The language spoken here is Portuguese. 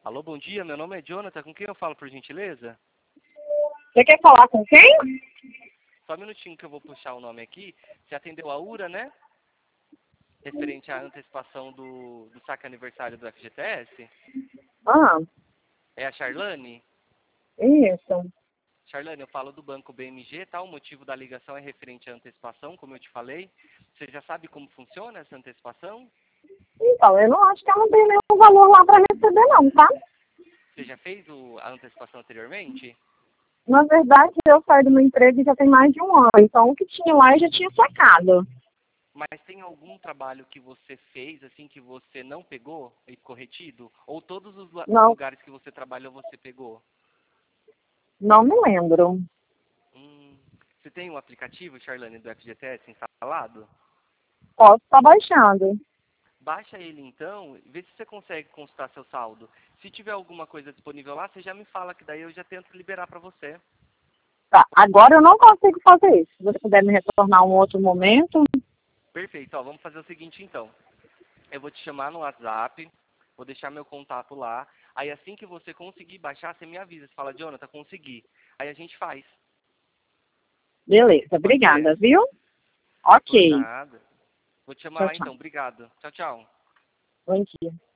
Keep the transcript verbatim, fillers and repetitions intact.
Alô, bom dia, meu nome é Jonathan, com quem eu falo, por gentileza? Você quer falar com quem? Só um minutinho que eu vou puxar o nome aqui. Você atendeu a URA, né? Referente à antecipação do, do saque aniversário do F G T S? Ah, É a Charlane? isso. Charlane, eu falo do Banco B M G, tá? O motivo da ligação é referente à antecipação, como eu te falei. Você já sabe como funciona essa antecipação? Então, eu não acho que eu não tenho nenhum valor lá para receber não, tá? Você já fez o, a antecipação anteriormente? Na verdade, eu saí do meu emprego já tem mais de um ano, então o que tinha lá eu já tinha sacado. Mas tem algum trabalho que você fez, assim, que você não pegou e ficou retido? Ou todos os lu- Não, lugares que você trabalhou, você pegou? não me lembro. Hum, você tem um aplicativo, Charlane, do F G T S instalado? Posso estar baixando. Baixa ele então, vê se você consegue consultar seu saldo. Se tiver alguma coisa disponível lá, você já me fala, que daí eu já tento liberar para você. Tá, agora eu não consigo fazer isso. Se você puder me retornar um outro momento. Perfeito, ó, vamos fazer o seguinte então. Eu vou te chamar no WhatsApp, vou deixar meu contato lá. Aí assim que você conseguir baixar, você me avisa. Você fala, Jonathan, consegui. Aí a gente faz. Beleza, Pode ser? obrigada, viu? Por Ok. nada. Vou te chamar Tchau, lá tchau. então. Obrigado. Tchau, tchau. Bom dia.